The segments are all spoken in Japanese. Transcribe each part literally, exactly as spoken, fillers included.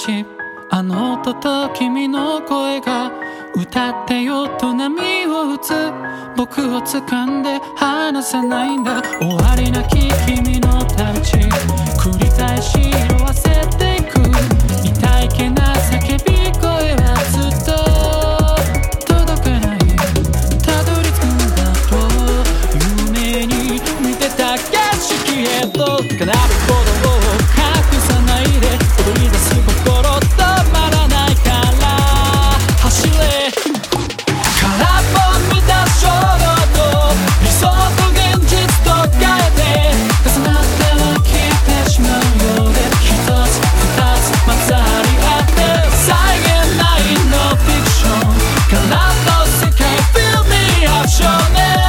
ち、あの音と君の声が歌ってよと波を打つ僕を掴んで離さないんだ。終わりなき君のタッチ繰り返し色あせていく痛いけな叫び声はずっと届かない。たどり着くんだと夢に見てた景色へと空っぽの隠さないで踊り出す心止まらないから走れ。空っぽ見た衝動と理想と現実と変えて重なっては消えてしまうようで一つ二つ混ざり合って際限ないノンフィクションからの世界 Fill me up 少年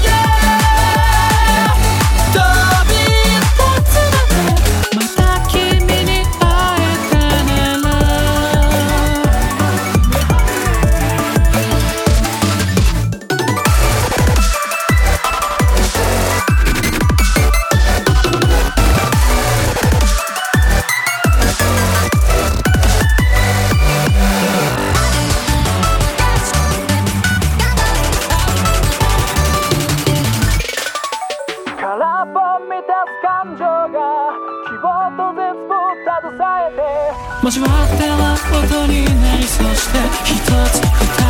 空っぽ満たす感情が希望と絶望携えて交わっては音になりそして一つ二つ